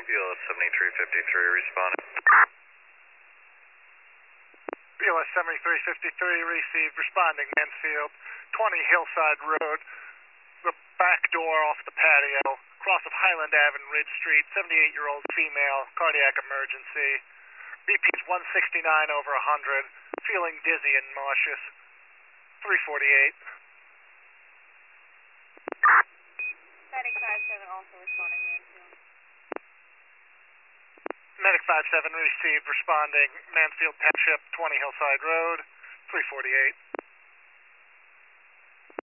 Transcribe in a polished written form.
BLS 7353 responding. BLS 7353 received, responding Mansfield, 20 Hillside Road, the back door off the patio, cross of Highland Ave and Ridge Street, 78-year-old female, cardiac emergency. BP's 169 over 100, feeling dizzy and nauseous. 348. Medic 57 also responding, Mansfield. Medic 57 received, responding Mansfield Township, 20 Hillside Road, 348.